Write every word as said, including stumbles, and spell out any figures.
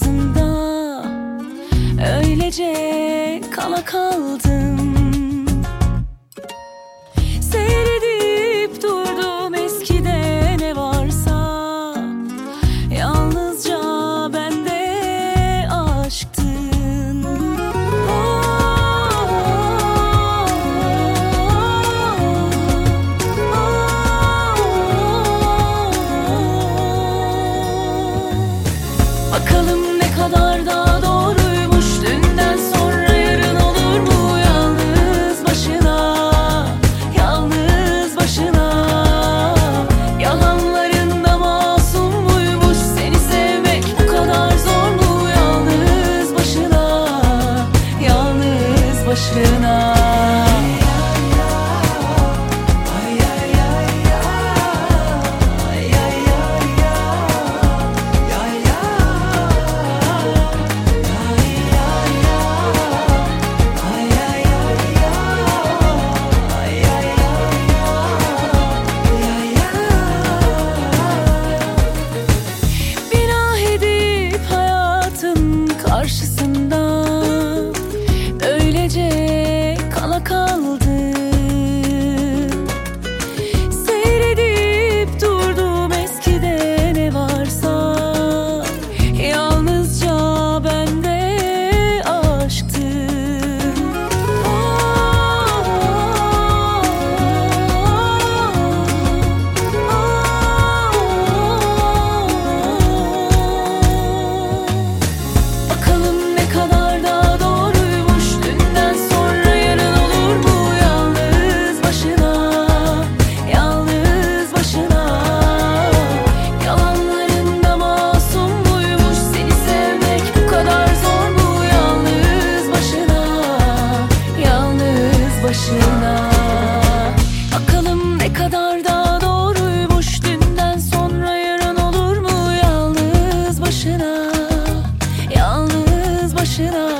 karşısında öylece kala kaldım. Seyredip durdum eskide ne varsa, yalnızca bende aşktın. Bakalım ne kadar da doğruymuş, dünden sonra yarın olur mu? Yalnız başına, yalnız başına. Yalanlarında masum muymuş, seni sevmek bu kadar zor mu? Yalnız başına, yalnız başına. Karşısında öylece kala kaldım. Seyredip durdum eskide ne varsa, yalnızca bende aşktın. Başına. Bakalım ne kadar da doğruymuş, dünden sonra yarın olur mu? Yalnız başına, yalnız başına.